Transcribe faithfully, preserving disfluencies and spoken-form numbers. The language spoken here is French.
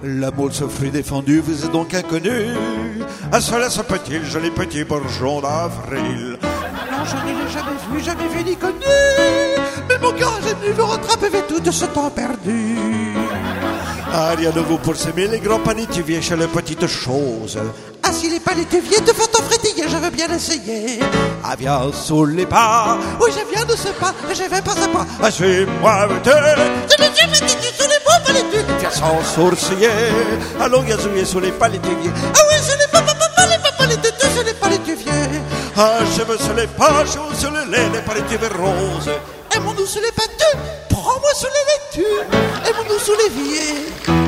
La moule se fruit défendue vous est donc inconnue. À cela se peut-il, joli petit bourgeon d'avril? Non, je ne l'ai jamais vu, jamais vu ni connu. Mais mon cœur est venu vous rattraper tout de ce temps perdu. Ah, rien de vous pour s'aimer, les grands panétuviers chez les petites choses. Ah, si les panétuviers te font en frétiller, je veux bien l'essayer. Ah, viens sous les pas. Oui, je viens de ce pas, et je vais pas à pas. Ah, suis-moi, vite. Je me suis fait sous les beaux panétuviers. Viens sans sourciller. Allons gazouiller sous les panétuviers. Ah oui, ce n'est pas, pas, pas, pas, les pas panétuviers, ce n'est pas les tuviers. Ah, je veux sur les pas, je veux sur le lait, les panétuviers roses. Aimons-nous sous les pâteux, prends-moi sous les laitues, aimons-nous sous l'évier.